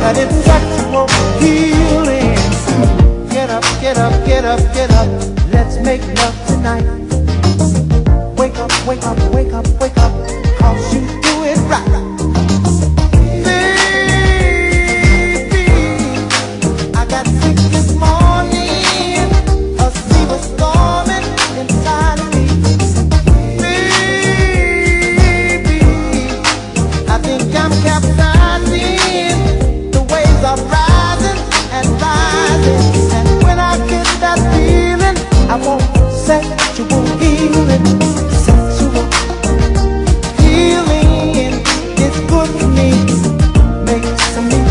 that it's sexual healing. Get up, get up, get up, get up. Let's make love tonight. Wake up, wake up, wake up, wake up. 'Cause you do it right. Baby, I got sick this morning. A sea was storming inside of me. Baby, I think I'm capsizing. The waves are rising and rising. And when I get that feeling, I want sexual healing. Sexual healing is good for me. Makes me